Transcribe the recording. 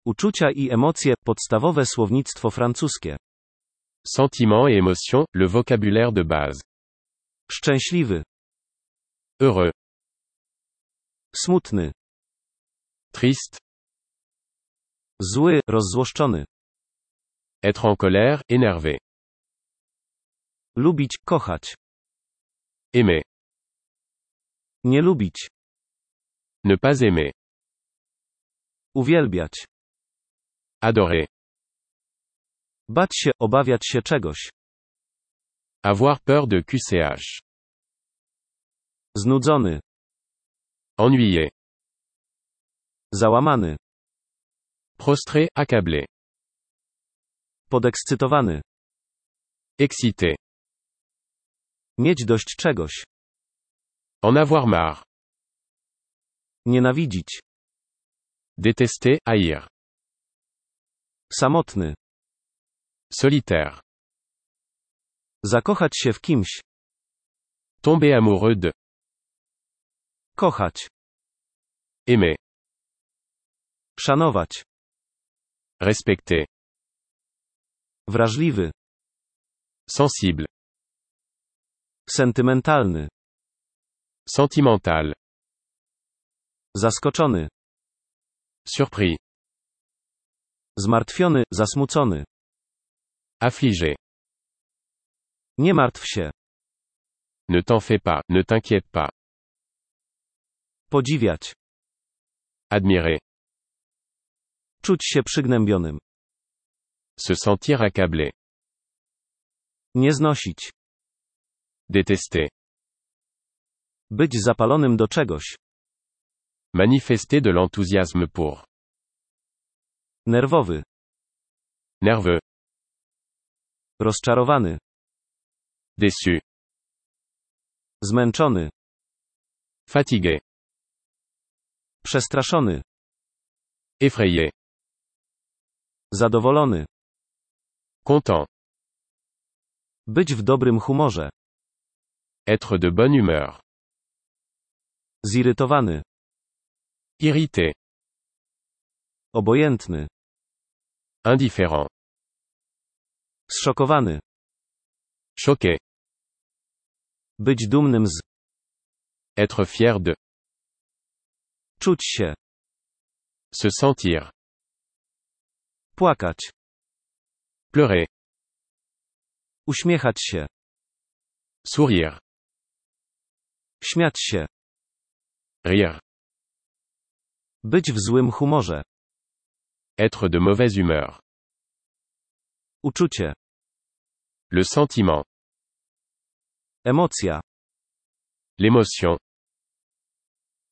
Uczucia i emocje, podstawowe słownictwo francuskie. Sentiments et émotions, le vocabulaire de base. Szczęśliwy. Heureux. Smutny. Triste. Zły, rozzłoszczony. Être en colère, énervé. Lubić, kochać. Aimer. Nie lubić. Ne pas aimer. Uwielbiać. Adorer. Bać się, obawiać się czegoś. Avoir peur de QCH. Znudzony. Ennuyé. Załamany. Prostré, accablé. Podekscytowany. Excité. Mieć dość czegoś. En avoir marre. Nienawidzić. Détester, haïr. Samotny. Solitaire. Zakochać się w kimś. Tomber amoureux de. Kochać. Aimer. Szanować. Respecter. Wrażliwy. Sensible. Sentymentalny. Sentimental. Zaskoczony. Surpris. Zmartwiony, zasmucony. Affligé. Nie martw się. Ne t'en fais pas, ne t'inquiète pas. Podziwiać. Admirer. Czuć się przygnębionym. Se sentir accablé. Nie znosić. Détester. Być zapalonym do czegoś. Manifester de l'enthousiasme pour. Nerwowy. Nerveux. Rozczarowany. Déçu. Zmęczony. Fatigué. Przestraszony. Effrayé. Zadowolony. Content. Być w dobrym humorze. Être de bonne humeur. Zirytowany. Irrité. Obojętny. Indifférent. Zszokowany. Choqué. Być dumnym z. Être fier de. Czuć się. Se sentir. Płakać. Pleurer. Uśmiechać się. Sourire. Śmiać się. Rire. Być w złym humorze. Être de mauvaise humeur. Uczucie. Le sentiment. Emocja. L'émotion.